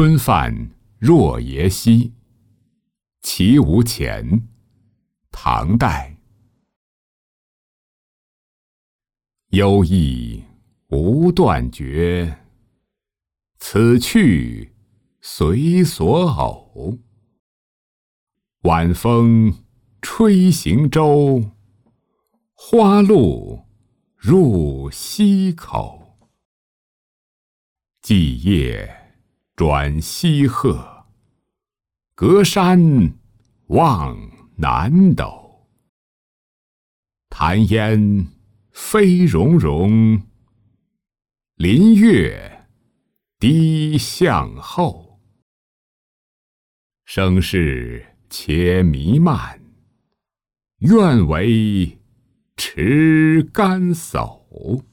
春饭若爷兮，其无前。唐代。忧意无断绝，此去随所偶。晚风吹行舟，花路入溪口。既夜转西壑，隔山望南斗。潭烟飞溶溶，林月低向后。生事且弥漫，愿为持竿叟。